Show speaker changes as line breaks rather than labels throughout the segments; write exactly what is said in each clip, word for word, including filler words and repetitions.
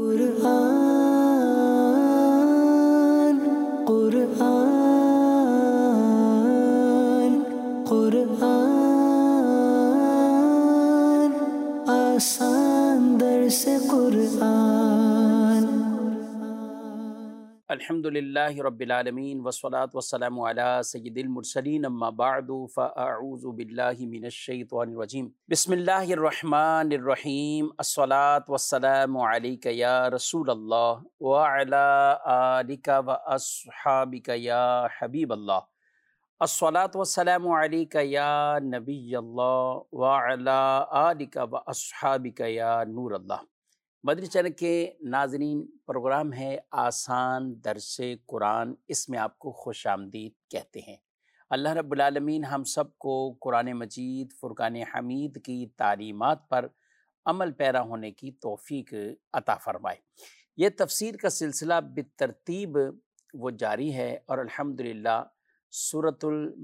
قرآن قرآن قرآن آسان درس قرآن۔
الحمدللہ رب العالمین والصلاة والسلام علی سید المرسلین، اما بعد فاعوذ باللہ من الشیطان الرجیم، بسم اللہ الرحمن الرحیم، الصلاة والسلام علیک یا رسول اللہ وعلی آلک واصحابک یا حبیب اللہ، الصلاة والسلام علیک یا نبی اللہ وعلی آلک واصحابک یا نور اللہ۔ مدنی چینل کے ناظرین، پروگرام ہے آسان درس قرآن، اس میں آپ کو خوش آمدید کہتے ہیں۔ اللہ رب العالمین ہم سب کو قرآن مجید فرقان حمید کی تعلیمات پر عمل پیرا ہونے کی توفیق عطا فرمائے۔ یہ تفسیر کا سلسلہ بالترتیب وہ جاری ہے اور الحمدللہ سورۃ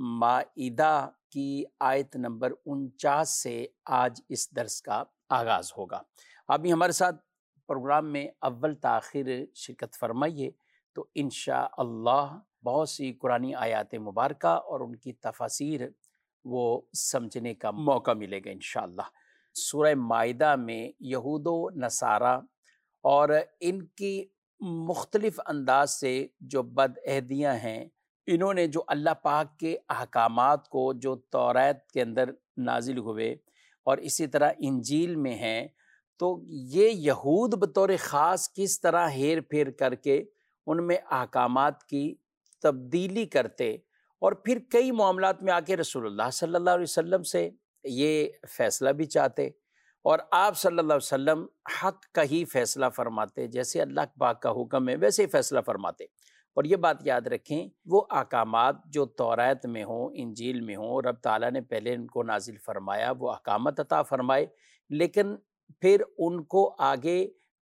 المائدہ کی آیت نمبر انچاس سے آج اس درس کا آغاز ہوگا۔ آپ بھی ہمارے ساتھ پروگرام میں اول تاخیر شرکت فرمائیے تو انشاءاللہ بہت سی قرآنی آیات مبارکہ اور ان کی تفاسیر وہ سمجھنے کا موقع ملے گا انشاءاللہ۔ سورہ مائدہ میں یہود و نصارہ اور ان کی مختلف انداز سے جو بدعہدیاں ہیں، انہوں نے جو اللہ پاک کے احکامات کو جو توریت کے اندر نازل ہوئے اور اسی طرح انجیل میں ہیں، تو یہ یہود بطور خاص کس طرح ہیر پھیر کر کے ان میں احکامات کی تبدیلی کرتے اور پھر کئی معاملات میں آ کے رسول اللہ صلی اللہ علیہ وسلم سے یہ فیصلہ بھی چاہتے اور آپ صلی اللہ علیہ وسلم حق کا ہی فیصلہ فرماتے، جیسے اللہ پاک کا حکم ہے ویسے ہی فیصلہ فرماتے۔ اور یہ بات یاد رکھیں، وہ احکامات جو توریت میں ہوں، انجیل میں ہوں، رب تعالیٰ نے پہلے ان کو نازل فرمایا، وہ احکامات عطا فرمائے، لیکن پھر ان کو آگے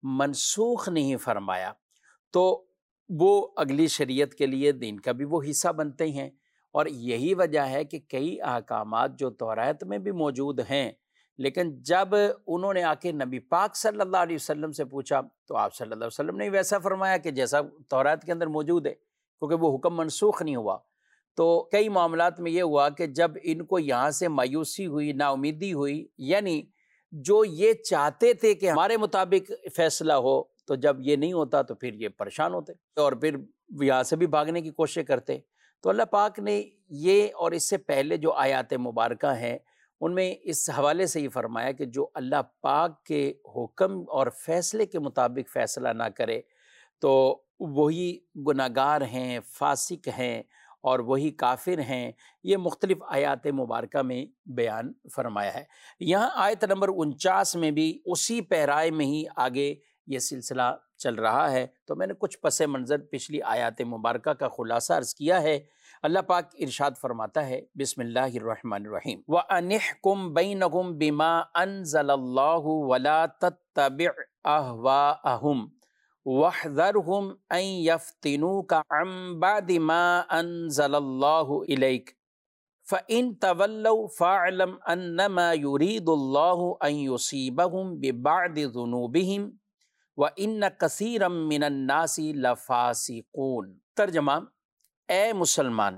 منسوخ نہیں فرمایا، تو وہ اگلی شریعت کے لیے دین کا بھی وہ حصہ بنتے ہیں۔ اور یہی وجہ ہے کہ کئی احکامات جو توریت میں بھی موجود ہیں، لیکن جب انہوں نے آ کے نبی پاک صلی اللہ علیہ وسلم سے پوچھا تو آپ صلی اللہ علیہ وسلم نے ویسا فرمایا کہ جیسا توریت کے اندر موجود ہے، کیونکہ وہ حکم منسوخ نہیں ہوا۔ تو کئی معاملات میں یہ ہوا کہ جب ان کو یہاں سے مایوسی ہوئی، نا امیدی ہوئی، یعنی جو یہ چاہتے تھے کہ ہمارے مطابق فیصلہ ہو، تو جب یہ نہیں ہوتا تو پھر یہ پریشان ہوتے اور پھر یہاں سے بھی بھاگنے کی کوشش کرتے۔ تو اللہ پاک نے یہ اور اس سے پہلے جو آیات مبارکہ ہیں ان میں اس حوالے سے یہ فرمایا کہ جو اللہ پاک کے حکم اور فیصلے کے مطابق فیصلہ نہ کرے تو وہی گناہگار ہیں، فاسق ہیں اور وہی کافر ہیں۔ یہ مختلف آیات مبارکہ میں بیان فرمایا ہے۔ یہاں آیت نمبر انچاس میں بھی اسی پیرائے میں ہی آگے یہ سلسلہ چل رہا ہے، تو میں نے کچھ پس منظر پچھلی آیات مبارکہ کا خلاصہ عرض کیا ہے۔ اللہ پاک ارشاد فرماتا ہے، بسم اللہ الرحمن الرحیم، وَأَنِحْكُمْ بَيْنَهُمْ بِمَا أَنزَلَ اللَّهُ وَلَا تَتَّبِعْ أَهْوَاءَهُمْ وَاحْذَرْهُمْ أَن يَفْتِنُوكَ عَن بَعْدِ مَا أَنزَلَ اللَّهُ إِلَيْكَ فَإِن تَوَلَّوْا فَاعْلَمْ أَنَّمَا يُرِيدُ اللَّهُ أَن يُصِيبَهُم بِبَعْضِ ذُنُوبِهِمْ وَإِنَّ كَثِيرًا مِّنَ النَّاسِ لَفَاسِقُونَ۔ ترجمہ، اے مسلمان،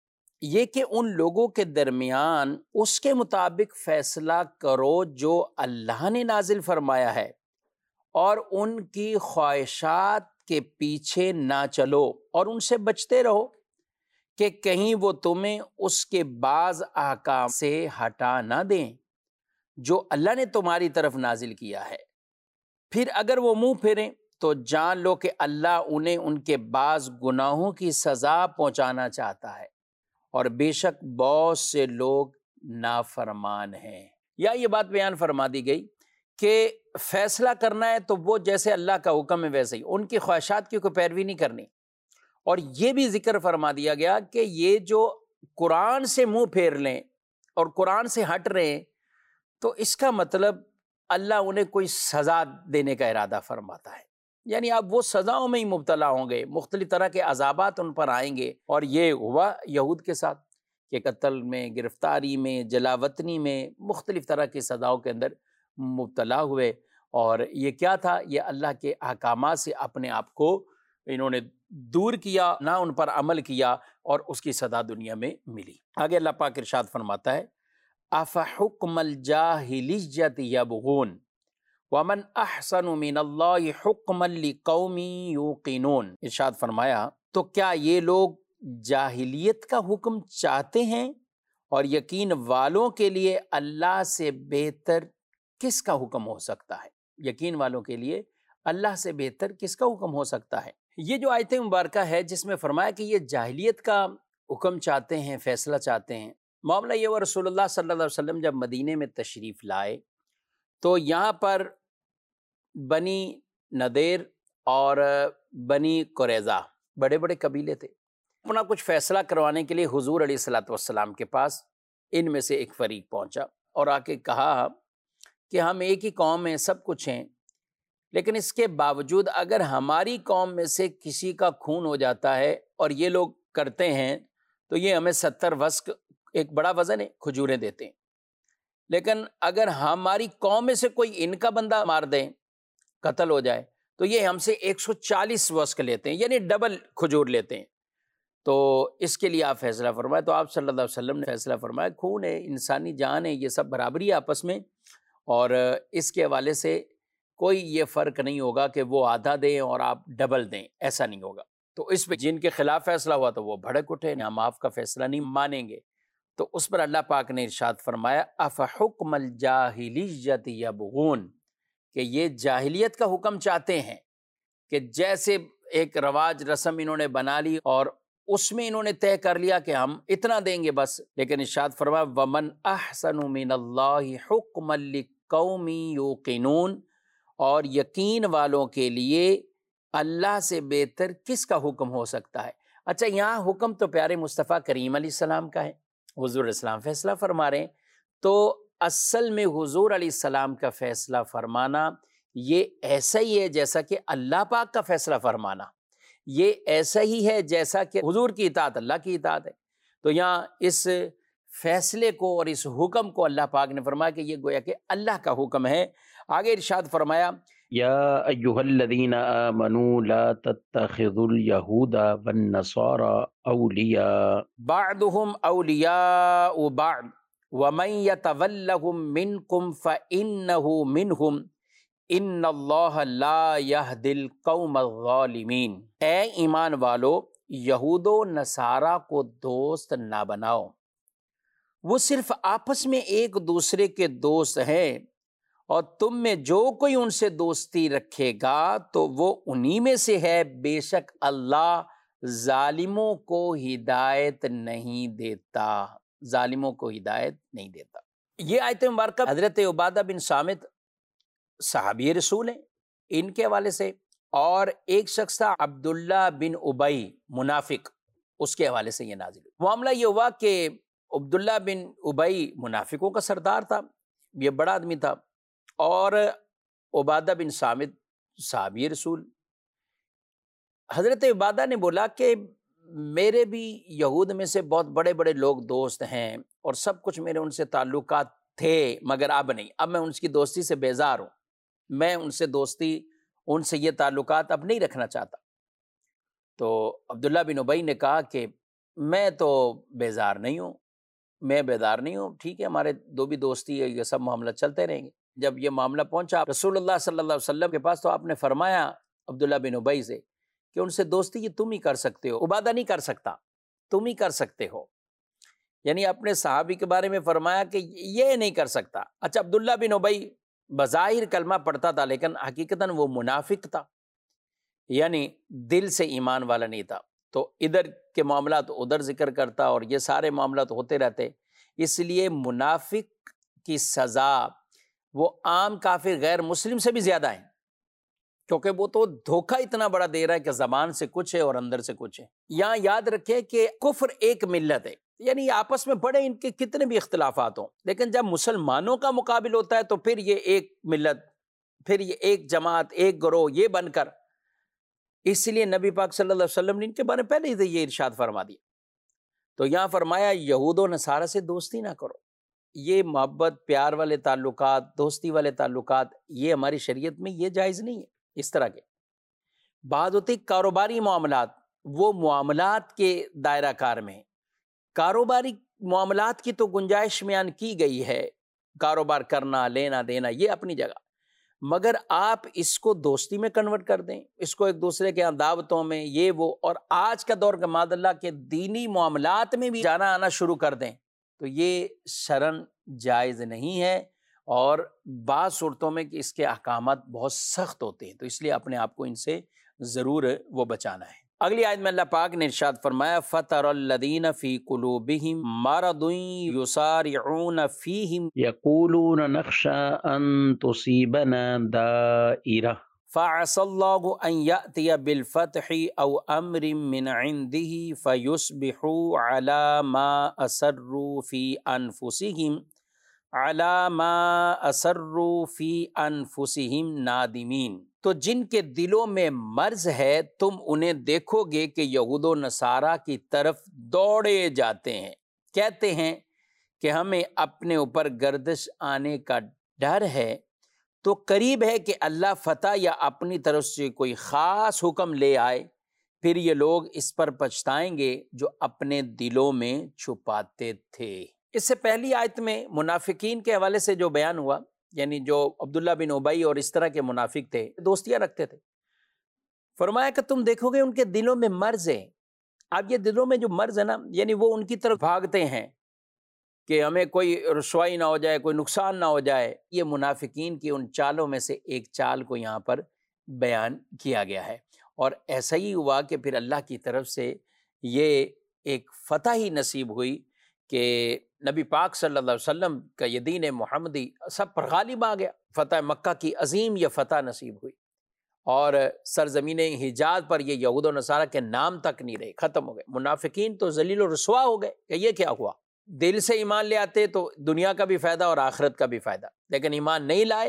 یہ کہ ان لوگوں کے درمیان اس کے مطابق فیصلہ کرو جو اللہ نے نازل فرمایا ہے اور ان کی خواہشات کے پیچھے نہ چلو اور ان سے بچتے رہو کہ کہیں وہ تمہیں اس کے بعض احکام سے ہٹا نہ دیں جو اللہ نے تمہاری طرف نازل کیا ہے، پھر اگر وہ منہ پھیریں تو جان لو کہ اللہ انہیں ان کے بعض گناہوں کی سزا پہنچانا چاہتا ہے اور بے شک بہت سے لوگ نافرمان ہیں۔ یا یہ بات بیان فرما دی گئی کہ فیصلہ کرنا ہے تو وہ جیسے اللہ کا حکم ہے ویسے ہی، ان کی خواہشات کی کوئی پیروی نہیں کرنی۔ اور یہ بھی ذکر فرما دیا گیا کہ یہ جو قرآن سے منہ پھیر لیں اور قرآن سے ہٹ رہے ہیں تو اس کا مطلب اللہ انہیں کوئی سزا دینے کا ارادہ فرماتا ہے، یعنی آپ وہ سزاؤں میں ہی مبتلا ہوں گے، مختلف طرح کے عذابات ان پر آئیں گے۔ اور یہ ہوا یہود کے ساتھ کہ قتل میں، گرفتاری میں، جلا وطنی میں، مختلف طرح کی سزاؤں کے اندر مبتلا ہوئے۔ اور یہ کیا تھا؟ یہ اللہ کے احکامات سے اپنے آپ کو انہوں نے دور کیا، نہ ان پر عمل کیا، اور اس کی سزا دنیا میں ملی۔ آگے اللہ پاک ارشاد فرماتا ہے افحکم الجاہلیۃ یبغون ومن احسن من اللہ حکما لقوم یوقنون۔ ارشاد فرمایا تو کیا یہ لوگ جاہلیت کا حکم چاہتے ہیں، اور یقین والوں کے لیے اللہ سے بہتر کس کا حکم ہو سکتا ہے؟ یقین والوں کے لیے اللہ سے بہتر کس کا حکم ہو سکتا ہے؟ یہ جو آیت مبارکہ ہے جس میں فرمایا کہ یہ جاہلیت کا حکم چاہتے ہیں، فیصلہ چاہتے ہیں، معاملہ یہ ہوا رسول اللہ صلی اللہ علیہ وسلم جب مدینے میں تشریف لائے تو یہاں پر بنی نذیر اور بنی قریظہ بڑے بڑے قبیلے تھے، اپنا کچھ فیصلہ کروانے کے لیے حضور علیہ الصلوۃ والسلام کے پاس ان میں سے ایک فریق پہنچا اور آ کے کہا کہ ہم ایک ہی قوم ہیں، سب کچھ ہیں، لیکن اس کے باوجود اگر ہماری قوم میں سے کسی کا خون ہو جاتا ہے اور یہ لوگ کرتے ہیں تو یہ ہمیں ستر وسق، ایک بڑا وزن ہے، کھجوریں دیتے ہیں، لیکن اگر ہماری قوم میں سے کوئی ان کا بندہ مار دیں، قتل ہو جائے، تو یہ ہم سے ایک سو چالیس وسق لیتے ہیں، یعنی ڈبل کھجور لیتے ہیں۔ تو اس کے لیے آپ فیصلہ فرمائے۔ تو آپ صلی اللہ علیہ وسلم نے فیصلہ فرمایا خون ہے، انسانی جان ہے، یہ سب برابری ہے آپس میں، اور اس کے حوالے سے کوئی یہ فرق نہیں ہوگا کہ وہ آدھا دیں اور آپ ڈبل دیں، ایسا نہیں ہوگا۔ تو اس پہ جن کے خلاف فیصلہ ہوا تو وہ بھڑک اٹھے، ہم آپ کا فیصلہ نہیں مانیں گے۔ تو اس پر اللہ پاک نے ارشاد فرمایا افحکم الجاہلیۃ یبغون، کہ یہ جاہلیت کا حکم چاہتے ہیں، کہ جیسے ایک رواج رسم انہوں نے بنا لی اور اس میں انہوں نے طے کر لیا کہ ہم اتنا دیں گے بس، لیکن ارشاد فرمایا ومن احسن من اللہ حکما لقوم یوقنون، اور یقین والوں کے لیے اللہ سے بہتر کس کا حکم ہو سکتا ہے؟ اچھا، یہاں حکم تو پیارے مصطفیٰ کریم علیہ السلام کا ہے، حضور علیہ السلام فیصلہ فرما رہے ہیں، تو اصل میں حضور علیہ السلام کا فیصلہ فرمانا یہ ایسا ہی ہے جیسا کہ اللہ پاک کا فیصلہ فرمانا، یہ ایسا ہی ہے جیسا کہ حضور کی اطاعت اللہ کی اطاعت ہے۔ تو یہاں اس فیصلے کو اور اس حکم کو اللہ پاک نے فرمایا کہ یہ گویا کہ اللہ کا حکم ہے۔ آگے ارشاد فرمایا
یا ایہا الذین آمنوا لا تتخذوا اليہود والنصارى اولیاء
بعضهم اولیاء بعض ومن یتولہم منکم فانہ منہم ان اللہ لا یہدی القوم الظالمین۔ اے ایمان والو، یہود و نصارہ کو دوست نہ بناؤ، وہ صرف آپس میں ایک دوسرے کے دوست ہیں، اور تم میں جو کوئی ان سے دوستی رکھے گا تو وہ انہی میں سے ہے، بے شک اللہ ظالموں کو ہدایت نہیں دیتا، ظالموں کو ہدایت نہیں دیتا۔ یہ آیت مبارکہ حضرت عبادہ بن صامت صحابی رسول ہیں، ان کے حوالے سے، اور ایک شخص تھا عبداللہ بن ابی منافق، اس کے حوالے سے یہ نازل ہوئی۔ معاملہ یہ ہوا کہ عبداللہ بن ابی منافقوں کا سردار تھا، یہ بڑا آدمی تھا، اور عبادہ بن صامت صحابی رسول۔ حضرت عبادہ نے بولا کہ میرے بھی یہود میں سے بہت بڑے بڑے لوگ دوست ہیں اور سب کچھ میرے ان سے تعلقات تھے، مگر اب نہیں، اب میں ان کی دوستی سے بیزار ہوں، میں ان سے دوستی، ان سے یہ تعلقات اب نہیں رکھنا چاہتا۔ تو عبداللہ بن ابی نے کہا کہ میں تو بیزار نہیں ہوں، میں بیدار نہیں ہوں، ٹھیک ہے، ہمارے دو بھی دوستی ہے، یہ سب معاملہ چلتے رہیں گے۔ جب یہ معاملہ پہنچا رسول اللہ صلی اللہ علیہ وسلم کے پاس تو آپ نے فرمایا عبداللہ بن ابی سے کہ ان سے دوستی یہ تم ہی کر سکتے ہو، عبادہ نہیں کر سکتا، تم ہی کر سکتے ہو، یعنی اپنے صحابی کے بارے میں فرمایا کہ یہ نہیں کر سکتا۔ اچھا، عبداللہ بن ابی بظاہر کلمہ پڑھتا تھا لیکن حقیقتاً وہ منافق تھا، یعنی دل سے ایمان والا نہیں تھا، تو ادھر کے معاملات ادھر ذکر کرتا اور یہ سارے معاملات ہوتے رہتے۔ اس لیے منافق کی سزا وہ عام کافر غیر مسلم سے بھی زیادہ ہے، کیونکہ وہ تو دھوکہ اتنا بڑا دے رہا ہے کہ زبان سے کچھ ہے اور اندر سے کچھ ہے۔ یہاں یاد رکھیں کہ کفر ایک ملت ہے، یعنی آپس میں بڑے ان کے کتنے بھی اختلافات ہوں، لیکن جب مسلمانوں کا مقابل ہوتا ہے تو پھر یہ ایک ملت، پھر یہ ایک جماعت، ایک گروہ، یہ بن کر، اس لیے نبی پاک صلی اللہ علیہ وسلم نے ان کے بارے میں پہلے ہی یہ ارشاد فرما دیا۔ تو یہاں فرمایا یہود و نصارہ سے دوستی نہ کرو، یہ محبت پیار والے تعلقات، دوستی والے تعلقات، یہ ہماری شریعت میں یہ جائز نہیں ہے اس طرح کے۔ بعض ہوتی کاروباری معاملات، وہ معاملات کے دائرہ کار میں، کاروباری معاملات کی تو گنجائش بیان کی گئی ہے، کاروبار کرنا، لینا دینا، یہ اپنی جگہ، مگر آپ اس کو دوستی میں کنورٹ کر دیں، اس کو ایک دوسرے کے دعوتوں میں، یہ وہ، اور آج کا دور کا معاذ اللہ کے دینی معاملات میں بھی جانا آنا شروع کر دیں، تو یہ شرعاً جائز نہیں ہے، اور بعض صورتوں میں کہ اس کے احکامات بہت سخت ہوتے ہیں، تو اس لیے اپنے آپ کو ان سے ضرور وہ بچانا ہے۔ اگلی آیت میں اللہ پاک نے ارشاد فرمایا فَتَرَى الَّذِينَ فِي قُلُوبِهِم مَرَضٌ يُسَارِعُونَ فِيهِمْ
يقولون نخشى أن تصيبنا دائرة
فَعَسَى اللَّهُ أَن يَأْتِيَ بِالْفَتْحِ أَوْ أَمْرٍ مِّنْ عِندِهِ فَيُصْبِحُوا عَلَى مَا أَسَرُّوا فِي أَنفُسِهِمْ عَلَى مَا أَسَرُّوا فِي أَنفُسِهِمْ نَادِمِينَ۔ تو جن کے دلوں میں مرض ہے تم انہیں دیکھو گے کہ یہود و نصارہ کی طرف دوڑے جاتے ہیں، کہتے ہیں کہ ہمیں اپنے اوپر گردش آنے کا ڈر ہے، تو قریب ہے کہ اللہ فتح یا اپنی طرف سے کوئی خاص حکم لے آئے، پھر یہ لوگ اس پر پچھتائیں گے جو اپنے دلوں میں چھپاتے تھے۔ اس سے پہلی آیت میں منافقین کے حوالے سے جو بیان ہوا، یعنی جو عبداللہ بن ابی اور اس طرح کے منافق تھے، دوستیاں رکھتے تھے، فرمایا کہ تم دیکھو گے ان کے دلوں میں مرض ہے۔ اب یہ دلوں میں جو مرض ہے نا، یعنی وہ ان کی طرف بھاگتے ہیں کہ ہمیں کوئی رسوائی نہ ہو جائے، کوئی نقصان نہ ہو جائے۔ یہ منافقین کی ان چالوں میں سے ایک چال کو یہاں پر بیان کیا گیا ہے، اور ایسا ہی ہوا کہ پھر اللہ کی طرف سے یہ ایک فتح ہی نصیب ہوئی کہ نبی پاک صلی اللہ علیہ وسلم کا یہ دین محمدی سب پر غالب آ گیا، فتح مکہ کی عظیم یہ فتح نصیب ہوئی، اور سرزمین حجاز پر یہ یہود و نصارہ کے نام تک نہیں رہے، ختم ہو گئے۔ منافقین تو ذلیل و رسوا ہو گئے کہ یہ کیا ہوا، دل سے ایمان لے آتے تو دنیا کا بھی فائدہ اور آخرت کا بھی فائدہ، لیکن ایمان نہیں لائے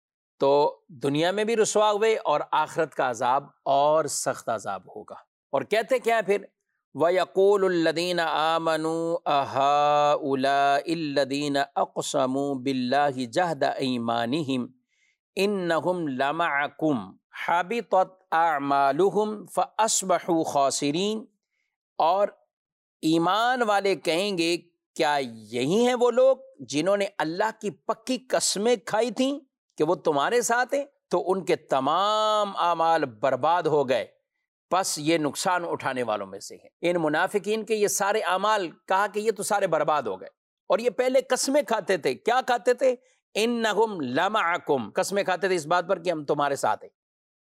تو دنیا میں بھی رسوا ہوئے اور آخرت کا عذاب اور سخت عذاب ہوگا۔ اور کہتے کیا پھر وَيَقُولُ الَّذِينَ آمَنُوا أَهَٰؤُلَاءِ الَّذِينَ أَقْسَمُوا بِاللَّهِ جَهْدَ أَيْمَانِهِمْ إِنَّهُمْ لَمَعَكُمْ حَبِطَتْ أَعْمَالُهُمْ فَأَصْبَحُوا خَاسِرِينَ۔ اور ایمان والے کہیں گے کیا یہی ہیں وہ لوگ جنہوں نے اللہ کی پکی قسمیں کھائی تھیں کہ وہ تمہارے ساتھ ہیں، تو ان کے تمام اعمال برباد ہو گئے، پس یہ نقصان اٹھانے والوں میں سے ہیں۔ ان منافقین کے یہ سارے اعمال کہا کہ یہ تو سارے برباد ہو گئے، اور یہ پہلے قسمیں کھاتے تھے، کیا کھاتے تھے؟ انہم لمعکم، قسمیں کھاتے تھے اس بات پر کہ ہم تمہارے ساتھ ہیں،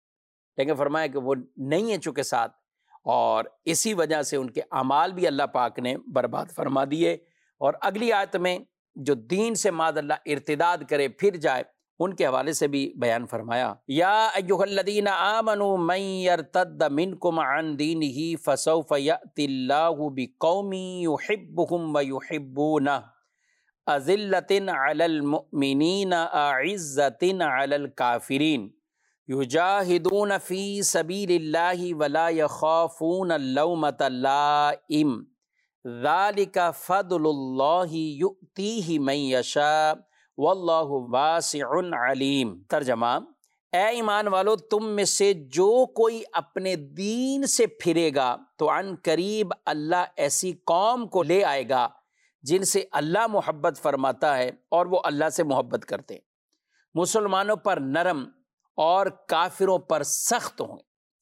لیکن فرمایا کہ وہ نہیں ہیں چونکہ ساتھ، اور اسی وجہ سے ان کے اعمال بھی اللہ پاک نے برباد فرما دیے۔ اور اگلی آیت میں جو دین سے معاذ اللہ ارتداد کرے پھر جائے، ان کے حوالے سے بھی بیان فرمایا یا ایھا الذین آمنوا من یرتد منکم عن دینہ فسوف یأتی اللہ بقوم یحبهم ویحبونہ اذلۃ علی المؤمنین اعزۃ علی الکافرین یجاہدون فی سبیل اللہ ولا یخافون لومۃ لائم ذالک فضل اللہ یؤتیہ من یشاء واللہ واسع علیم۔ ترجمہ، اے ایمان والو، تم میں سے جو کوئی اپنے دین سے پھرے گا تو عن قریب اللہ ایسی قوم کو لے آئے گا جن سے اللہ محبت فرماتا ہے اور وہ اللہ سے محبت کرتے ہیں، مسلمانوں پر نرم اور کافروں پر سخت ہوں،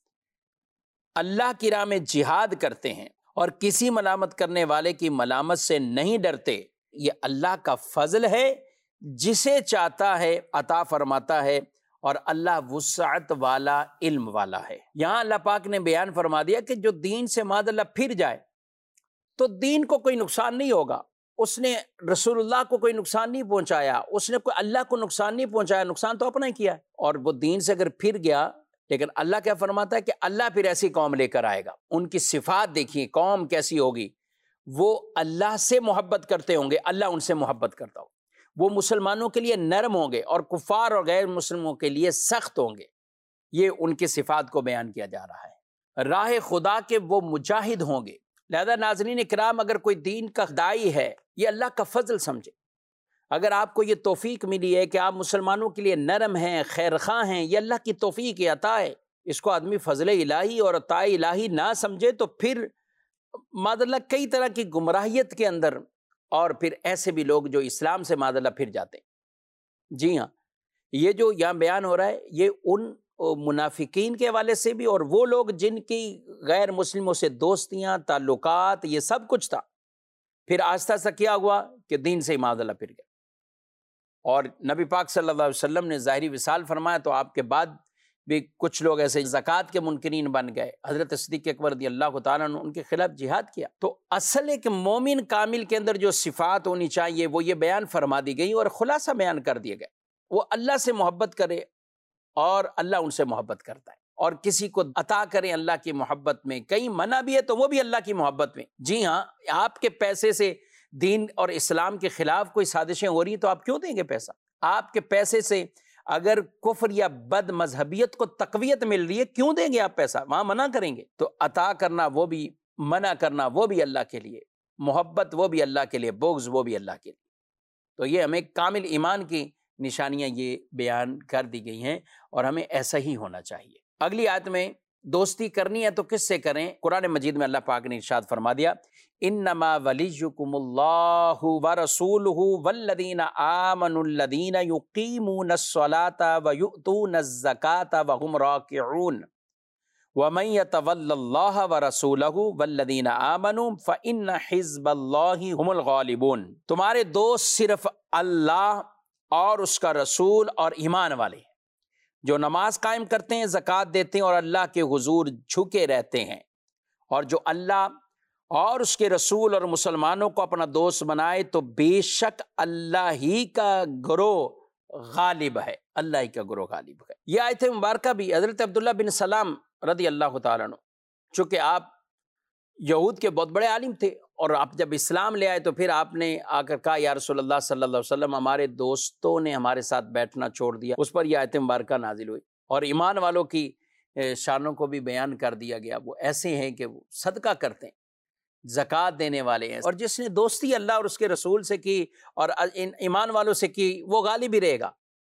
اللہ کی راہ میں جہاد کرتے ہیں اور کسی ملامت کرنے والے کی ملامت سے نہیں ڈرتے۔ یہ اللہ کا فضل ہے، جسے چاہتا ہے عطا فرماتا ہے، اور اللہ وسعت والا، علم والا ہے۔ یہاں اللہ پاک نے بیان فرما دیا کہ جو دین سے معاذ اللہ پھر جائے تو دین کو کوئی نقصان نہیں ہوگا، اس نے رسول اللہ کو کوئی نقصان نہیں پہنچایا، اس نے کوئی اللہ کو نقصان نہیں پہنچایا، نقصان تو اپنا ہی کیا ہے، اور وہ دین سے اگر پھر گیا، لیکن اللہ کیا فرماتا ہے کہ اللہ پھر ایسی قوم لے کر آئے گا۔ ان کی صفات دیکھیے، قوم کیسی ہوگی، وہ اللہ سے محبت کرتے ہوں گے، اللہ ان سے محبت کرتا ہو، وہ مسلمانوں کے لیے نرم ہوں گے اور کفار اور غیر مسلموں کے لیے سخت ہوں گے۔ یہ ان کی صفات کو بیان کیا جا رہا ہے۔ راہ خدا کے وہ مجاہد ہوں گے۔ لہذا ناظرین اکرام، اگر کوئی دین کا داعی ہے، یہ اللہ کا فضل سمجھے اگر آپ کو یہ توفیق ملی ہے کہ آپ مسلمانوں کے لیے نرم ہیں، خیر خواہ ہیں، یہ اللہ کی توفیق ہے، عطا ہے، اس کو آدمی فضل الہی اور عطا الہی نہ سمجھے تو پھر معاذ اللہ کئی طرح کی گمراہیت کے اندر، اور پھر ایسے بھی لوگ جو اسلام سے معاذ اللہ پھر جاتے ہیں۔ جی ہاں، یہ جو یہاں بیان ہو رہا ہے یہ ان منافقین کے حوالے سے بھی، اور وہ لوگ جن کی غیر مسلموں سے دوستیاں، تعلقات، یہ سب کچھ تھا، پھر آہستہ آہستہ کیا ہوا کہ دین سے معاذ اللہ پھر گئے۔ اور نبی پاک صلی اللہ علیہ وسلم نے ظاہری وصال فرمایا تو آپ کے بعد بھی کچھ لوگ ایسے زکوٰۃ کے منکرین بن گئے۔ حضرت صدیق اکبر رضی اللہ تعالیٰ نے ان کے خلاف جہاد کیا۔ تو اصل ایک مومن کامل کے اندر جو صفات ہونی چاہیے وہ یہ بیان فرما دی گئی اور خلاصہ بیان کر دیے گئے۔ وہ اللہ سے محبت کرے اور اللہ ان سے محبت کرتا ہے، اور کسی کو عطا کریں اللہ کی محبت میں، کہیں منع بھی ہے تو وہ بھی اللہ کی محبت میں۔ جی ہاں، آپ کے پیسے سے دین اور اسلام کے خلاف کوئی سازشیں ہو رہی ہیں تو آپ کیوں دیں گے پیسہ؟ آپ کے پیسے سے اگر کفر یا بد مذہبیت کو تقویت مل رہی ہے کیوں دیں گے آپ پیسہ؟ وہاں منع کریں گے۔ تو عطا کرنا وہ بھی، منع کرنا وہ بھی اللہ کے لیے، محبت وہ بھی اللہ کے لیے، بغض وہ بھی اللہ کے لیے۔ تو یہ ہمیں کامل ایمان کی نشانیاں یہ بیان کر دی گئی ہیں، اور ہمیں ایسا ہی ہونا چاہیے۔ اگلی آیت میں دوستی کرنی ہے تو کس سے کریں؟ قرآن مجید میں اللہ پاک نے ارشاد فرما دیا، انما ولیکم اللہ ورسولہ والذین آمنوا الذین یقیمون الصلاۃ ویؤتون الزکاۃ وہم راکعون ومن یتول اللہ ورسولہ والذین آمنوا فإن حزب اللہ هم الغالبون۔ تمہارے دوست صرف اللہ اور اس کا رسول اور ایمان والے ہیں، جو نماز قائم کرتے ہیں، زکوٰۃ دیتے ہیں اور اللہ کے حضور جھکے رہتے ہیں، اور جو اللہ اور اس کے رسول اور مسلمانوں کو اپنا دوست بنائے تو بے شک اللہ ہی کا گروہ غالب ہے، اللہ ہی کا گروہ غالب ہے۔ یہ آیت مبارکہ بھی حضرت عبداللہ بن سلام رضی اللہ تعالیٰ عنہ، چونکہ آپ یہود کے بہت بڑے عالم تھے، اور آپ جب اسلام لے آئے تو پھر آپ نے آ کر کہا یا رسول اللہ صلی اللہ علیہ وسلم ہمارے دوستوں نے ہمارے ساتھ بیٹھنا چھوڑ دیا۔ اس پر یہ آیت مبارکہ نازل ہوئی، اور ایمان والوں کی شانوں کو بھی بیان کر دیا گیا۔ وہ ایسے ہیں کہ وہ صدقہ کرتے ہیں، زکوٰۃ دینے والے ہیں، اور جس نے دوستی اللہ اور اس کے رسول سے کی اور ایمان والوں سے کی وہ غالب ہی رہے گا۔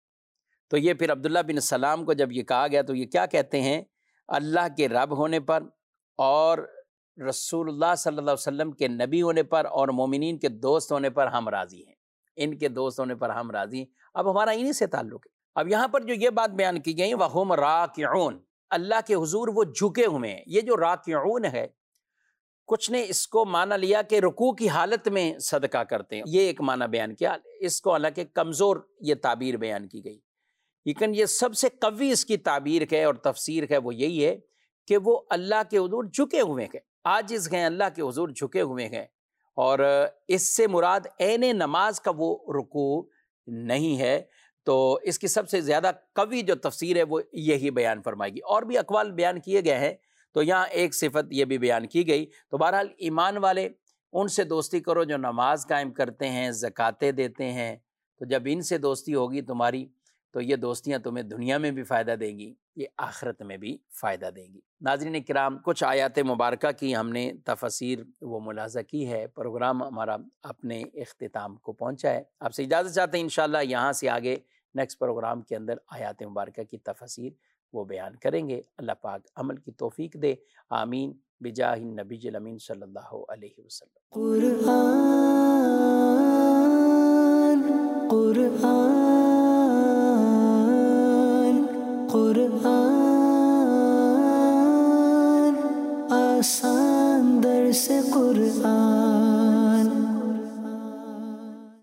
تو یہ پھر عبداللہ بن سلام کو جب یہ کہا گیا تو یہ کیا کہتے ہیں؟ اللہ کے رب ہونے پر اور رسول اللہ صلی اللہ علیہ وسلم کے نبی ہونے پر اور مومنین کے دوست ہونے پر ہم راضی ہیں، ان کے دوست ہونے پر ہم راضی ہیں۔ اب ہمارا انہی سے تعلق ہے۔ اب یہاں پر جو یہ بات بیان کی گئی وَهُمْ رَاكِعُونَ، اللہ کے حضور وہ جھکے ہوئے ہیں۔ یہ جو راکعون ہے، کچھ نے اس کو معنی لیا کہ رکوع کی حالت میں صدقہ کرتے ہیں، یہ ایک معنی بیان کیا، اس کو حالانکہ کمزور یہ تعبیر بیان کی گئی، لیکن یہ سب سے قوی اس کی تعبیر ہے اور تفسیر ہے وہ یہی ہے کہ وہ اللہ کے حضور جھکے ہوئے ہیں، عاجز ہیں، اللہ کے حضور جھکے ہوئے ہیں، اور اس سے مراد عین نماز کا وہ رکوع نہیں ہے۔ تو اس کی سب سے زیادہ قوی جو تفسیر ہے وہ یہی بیان فرمائے گی۔ اور بھی اقوال بیان کیے گئے ہیں، تو یہاں ایک صفت یہ بھی بیان کی گئی۔ تو بہرحال ایمان والے ان سے دوستی کرو جو نماز قائم کرتے ہیں، زکاتیں دیتے ہیں۔ تو جب ان سے دوستی ہوگی تمہاری تو یہ دوستیاں تمہیں دنیا میں بھی فائدہ دیں گی، یہ آخرت میں بھی فائدہ دیں گی۔ ناظرین کرام، کچھ آیات مبارکہ کی ہم نے تفسیر وہ ملاحظہ کی ہے۔ پروگرام ہمارا اپنے اختتام کو پہنچا ہے، آپ سے اجازت چاہتے ہیں انشاءاللہ یہاں سے آگے نیکسٹ پروگرام کے اندر آیات مبارکہ کی تفسیر وہ بیان کریں گے۔ اللہ پاک عمل کی توفیق دے، آمین، بجاہ النبی الامین صلی اللہ علیہ وسلم۔
قرآن قرآن قرآن آسان در سے قرآن